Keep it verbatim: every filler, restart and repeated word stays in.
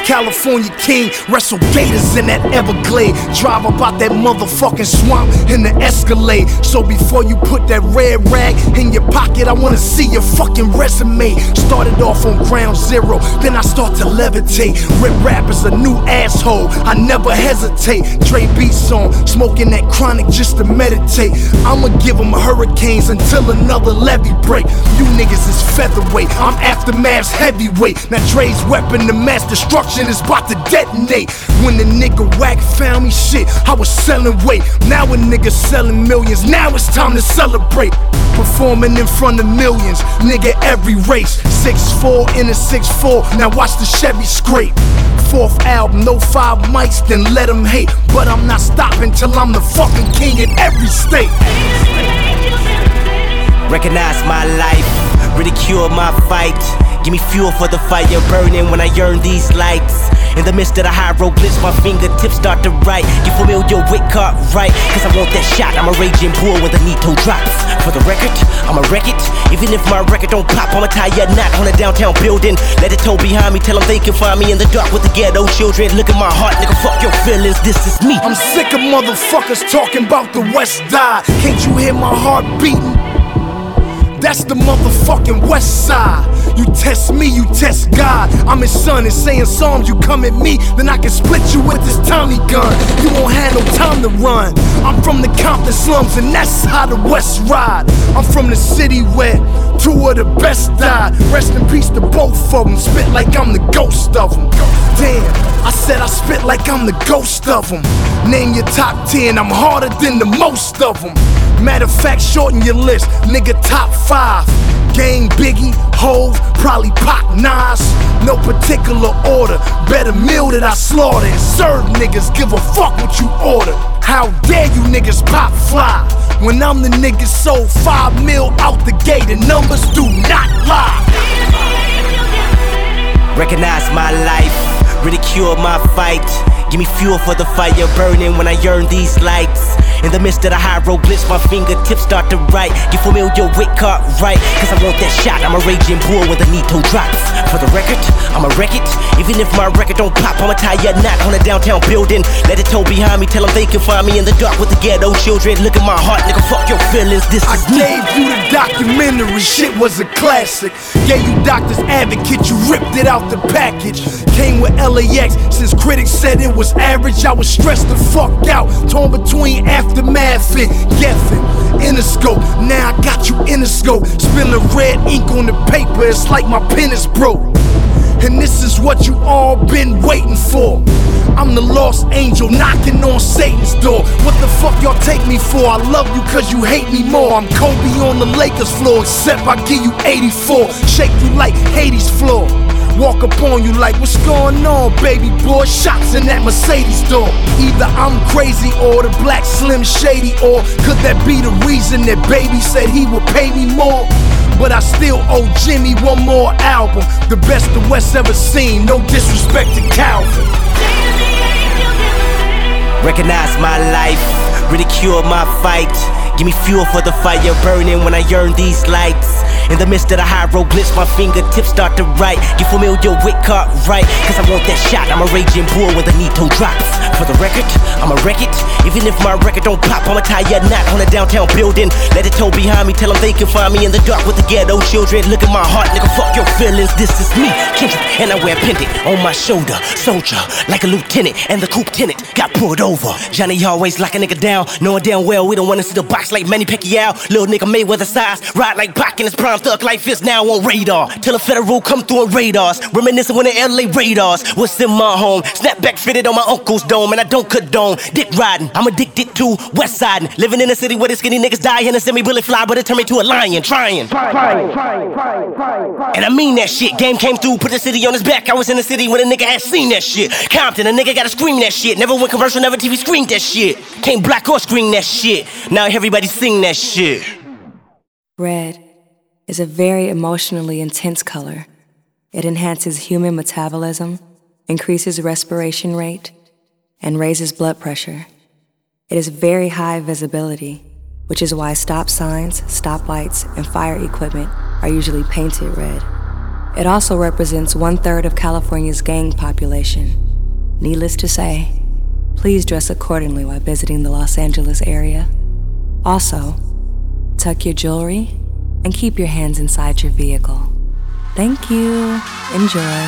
California king, wrestle gators in that Everglade. Drive about that motherfucking swamp in the Escalade. So before you put that red rag in your pocket, I wanna see your fucking resume. Started off on ground zero, then I start to levitate. Rip rap is a new asshole, I never hesitate. Dre beats on, smoking that chronic just to meditate. I'ma give them hurricanes until another levee break. You niggas is featherweight, I'm Aftermath's heavyweight. Now Dre's weapon to mass destruction is about to detonate. When the nigga whack found me, shit, I was selling weight. Now a nigga selling millions, now it's time to celebrate. Performing in front of millions, nigga every race. six four in a six four, now watch the Chevy scrape. Fourth album, no five mics, then let them hate. But I'm not stopping till I'm the fucking king in every state. Recognize my life, ridicule my fight. Give me fuel for the fire burning when I yearn these lights. In the midst of the hieroglyphs, my fingertips start to write. Get familiar with Cartwright, cause I want that shot. I'm a raging bull when the Nito drops. For the record, I'ma wreck it. Even if my record don't pop, I'ma tie a knot on a downtown building. Let it toe behind me, tell them they can find me in the dark with the ghetto children. Look at my heart, nigga, fuck your feelings, this is me. I'm sick of motherfuckers talking about the West Side. Can't you hear my heart beating? That's the motherfucking West Side. You test me, you test God. I'm his son and saying psalms, you come at me, then I can split you with this Tommy gun. You won't have no time to run. I'm from the Compton slums and that's how the West ride. I'm from the city where two of the best died. Rest in peace to both of them. Spit like I'm the ghost of them. Damn, I said I spit like I'm the ghost of them. Name your top ten, I'm harder than the most of them. Matter of fact, shorten your list, nigga, top five. Gang, Biggie, Hove, probably Pac, Nas. No particular order, better meal that I slaughter and serve niggas, give a fuck what you order. How dare you niggas pop fly when I'm the nigga sold five mil out the gate and numbers do not lie. Recognize my life, ridicule my fight. Give me fuel for the fire burning when I yearn these lights. In the midst of the hieroglyphs, my fingertips start to write. Get familiar with Cartwright, cause I want that shot. I'm a raging bull when the Nito drops. For the record, I'ma wreck it. Even if my record don't pop, I'ma tie a knot on a downtown building. Let it toe behind me, tell them they can find me in the dark with the ghetto children. Look at my heart, nigga, fuck your feelings, this I is me. gave you the documentary, shit was a classic. Gave you Doctor's Advocate, you ripped it out the package. Came with L A X, since critics said it was average, I was stressed the fuck out. Torn between Aftermath and Geffen. Interscope, now I got you in the scope. Spilling red ink on the paper, it's like my pen is broke. And this is what you all been waiting for. I'm the lost angel knocking on Satan's door. What the fuck y'all take me for? I love you cause you hate me more. I'm Kobe on the Lakers floor, except I give you eighty-four. Shake you like Hades floor. Walk up on you like, what's going on, baby boy? Shots in that Mercedes door. Either I'm crazy or the Black Slim Shady, or could that be the reason that baby said he would pay me more? But I still owe Jimmy one more album, the best the West ever seen, no disrespect to Calvin. Recognize my life, ridicule my fight. Give me fuel for the fire burning when I yearn these lights. In the midst of the hieroglyphs, my fingertips start to write. Get familiar with Cartwright, cause I want that shot. I'm a raging bull when the Nito drops. For the record, I'ma wreck it. Even if my record don't pop, I'ma tie a knot on a downtown building. Let it toe behind me, tell them they can find me in the dark with the ghetto children. Look at my heart, nigga, fuck your feelings, this is me, Kendrick, and I wear a pendant on my shoulder. Soldier, like a lieutenant, and the coupe tenant got pulled over. Johnny always lock a nigga down, knowing damn well we don't wanna see the box like Manny Pacquiao. Little nigga Mayweather size, ride like Pac in his prime. Thug life is now on radar. Till the federal come through in radars. Reminiscing when the L A Raiders was in my home. Snapback fitted on my uncle's dome, and I don't condone dick riding. I'm addicted to west siding. Living in a city where the skinny niggas die and a semi-bullet fly, but it turned me to a lion. Trying. Trying, trying, trying, trying, trying. And I mean that shit. Game came through, put the city on his back. I was in the city when a nigga had seen that shit. Compton, a nigga gotta scream that shit. Never went commercial, never T V screened that shit. Can't black or screen that shit. Now everybody sing that shit. Red is a very emotionally intense color. It enhances human metabolism, increases respiration rate, and raises blood pressure. It is very high visibility, which is why stop signs, stoplights, and fire equipment are usually painted red. It also represents one-third of California's gang population. Needless to say, please dress accordingly while visiting the Los Angeles area. Also, tuck your jewelry and keep your hands inside your vehicle. Thank you. Enjoy.